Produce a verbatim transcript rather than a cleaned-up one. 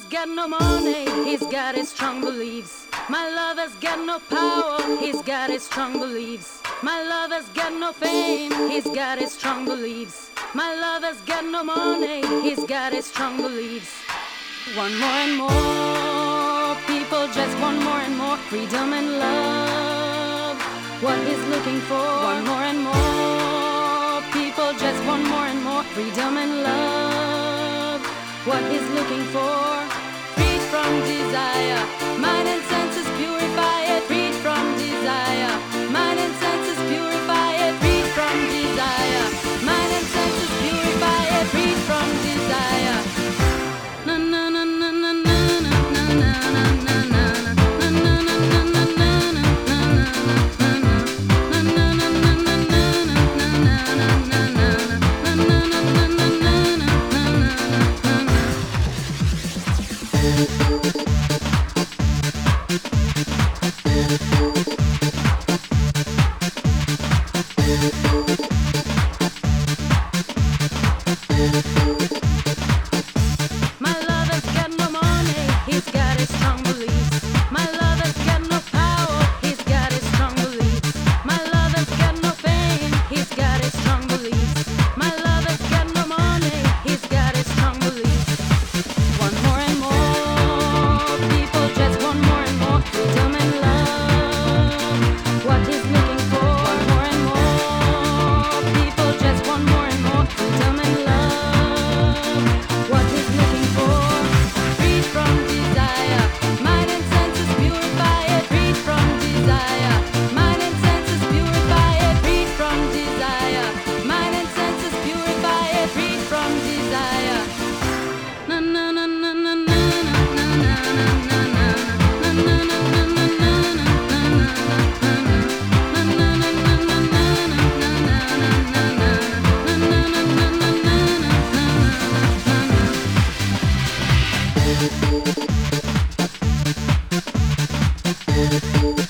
lover's got no money, he's got his strong beliefs. My lover's got no power, he's got his strong beliefs. My lover's got no fame, he's got his strong beliefs. My lover's got no money, he's got his strong beliefs. One more and more people just want more and more freedom and love. What he's looking for. One more and more people just want more and more freedom and love. What he's looking for. Freed from desire, mind and senses purify it. Freed from desire, mind and senses purify it. Freed from desire, mind and senses purify it. Freed from desire. Na na na na na na na na na na na. My lover's got no money, he's got his strong beliefs. My lover's got no power, he's got his strong beliefs. My lover's got no fame, he's got his strong beliefs. My lover's got no money, he's got his strong beliefs. One more and more people just want more and more freedom and love. What he's looking for. One more and more people just want more and more freedom and love. What he's looking for. Freed from desire, mind and senses purify it. Freed from desire, mind and senses purify it. Freed from desire, mind and senses purify it. Freed from desire. Na na na na na na na na na na na. Na na na na na na na na na na.